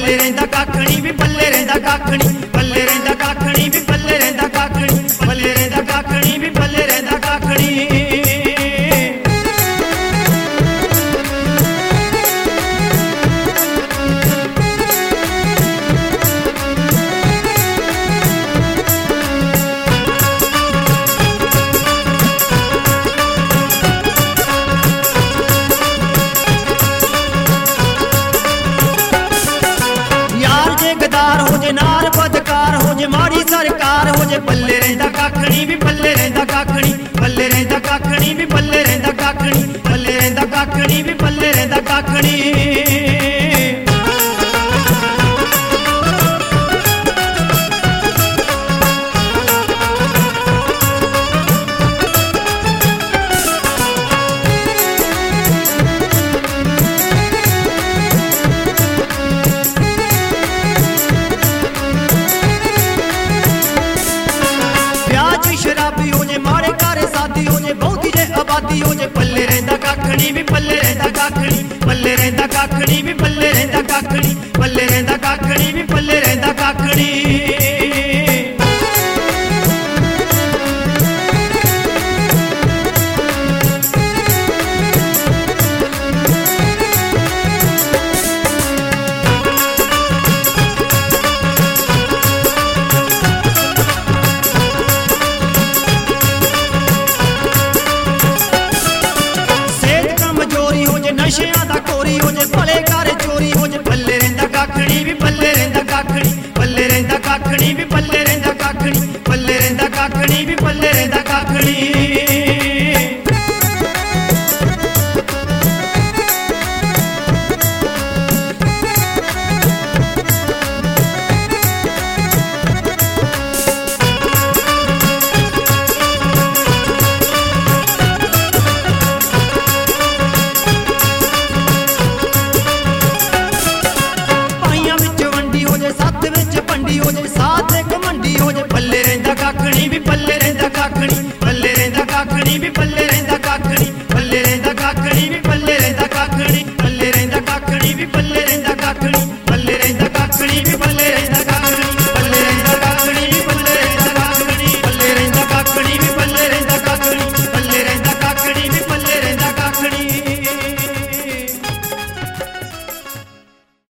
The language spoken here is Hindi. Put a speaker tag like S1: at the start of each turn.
S1: पल्ले रहिंदा काखणी भी पल्ले रहिंदा काखणी पल्ले रहिंदा काखणी भी पल्ले रहिंदा काखणी पल्ले रहिंदा काखणी भी पल्ले रहिंदा काखणी। हो जे नार बदकार हो जे माड़ी सरकार हो जे पल्ले रहिंदा काखणी भी पल्ले रहिंदा काखणी पल्ले रहिंदा काखणी भी पल्ले रहिंदा काखणी पल्ले रहिंदा काखणी भी पल्ले रहिंदा काखणी। शराबी हो जे मारे कारे साथी हो जे बहुती जे आबादी हो जे पल्ले रहिंदा काखणी भी पल्ले रहिंदा काखणी पल्ले रहिंदा काखणी भी पल्ले रहिंदा काखणी पल्ले रहिंदा काखणी भी पल्ले रहिंदा काखणी। नशियां दा कोरी हो जे भले घर चोरी हो जे पल्ले रहिंदा काखणी भी पल्ले रहिंदा काखणी पल्ले रहिंदा काखणी भी पल्ले रहिंदा काखणी पल्ले रहिंदा काखणी भी पल्ले रहिंदा काखणी। साथ विच पंडी हो जे साथ घमंडी हो जे पल्ले रहिंदा काखणी भी पल्ले रहिंदा काखणी पल्ले रहिंदा काखणी भी पल्ले रहिंदा काखणी पल्ले रहिंदा काखणी भी पल्ले रहिंदा काखणी पल्ले रहिंदा काखणी भी पल्ले